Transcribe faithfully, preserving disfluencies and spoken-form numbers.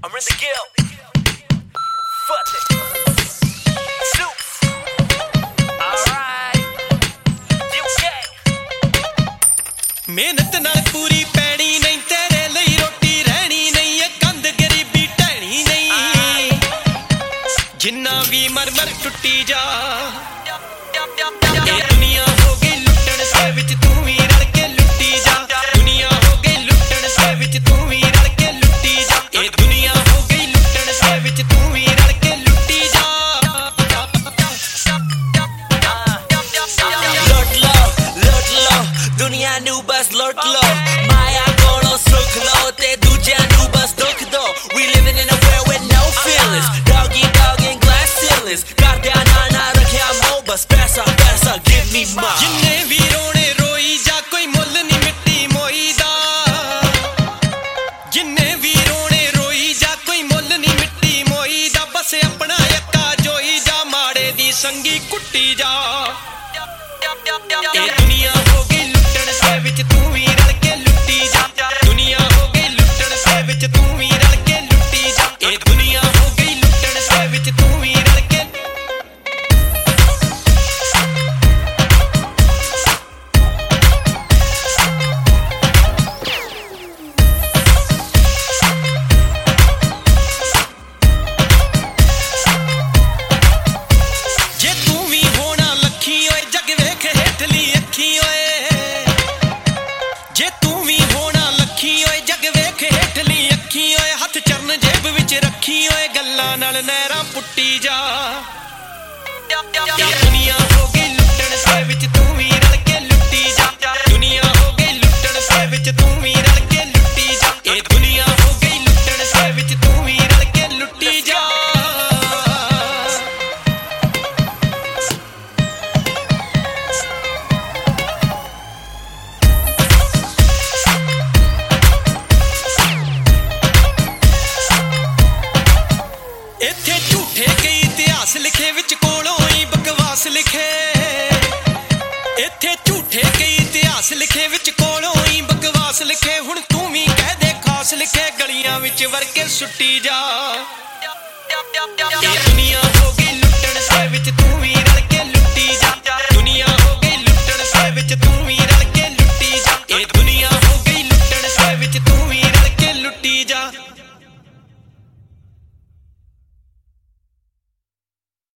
I'm in the guild. Fuck it. Soups. Alright. U K. मेहनत नाल पूरी पैनी नहीं तेरे लिए रोटी रहनी नहीं ये कंध गरीबी टहनी नहीं जिन्ना भी मर मर टुटी जा ये दुनिया हो गई लुटन से विच तू भी रल के लुटी जा दुनिया हो गई लुटन से विच तू भी रल के लुटी जा ये दुनिया हो गई लुटन से विच तू भी रल के लुटी जा Lord low, Lord low, दुनिया नु बस Lord low माया कोनो सुख लो ते दूजा नु बस दुख दो We living in a world with no feelings Doggy dog and glass ceilings कर दिया ना ना रखिया मो बस पैसा पैसा give me more जिन्ने भी रोने रोई जा कोई मुल नहीं मिट्टी मोई दा जिन्ने भी रोने रोई जा कोई मुल नहीं मिट्टी मोई दा बस अपना यक्का जोई जा माड़े दी संगी कुट्टी जा ये दुनिया हो गई लुटन से विच तू भी रल के लुटी जा दुनिया हो गई लुटन से विच तू भी रल के लुटी जा ये दुनिया हो गई लुटन से विच तू भी रल के जे तू भी होना लखी ओए जग वेख हेठली अखी ओए जे तू भी होना लखी ओए जग वेख हेठली अखी ओए हथ चरण जेब विच रखी ओए गल्लां नाल नहरां पुट्टी जा ये दुनिया हो गई लुटन से विच तू भी रल के लुटी जा दुनिया हो गई लुटन से विच तू भी रल के लुटी जा ये दुनिया हो गई लुटन से विच तू भी रल के लुटी जा इत्थे झूठे कई इतिहास लिखे विच कोलों ही बकवास लिखे इत्थे झूठे कई इतिहास लिखे विच कोलों ही बकवास लिखे हुण तू भी कह दे खास लिखे गलियां विच वर के सुट्टी जा ये दुनिया हो गई लुटन से विच तू भी रल के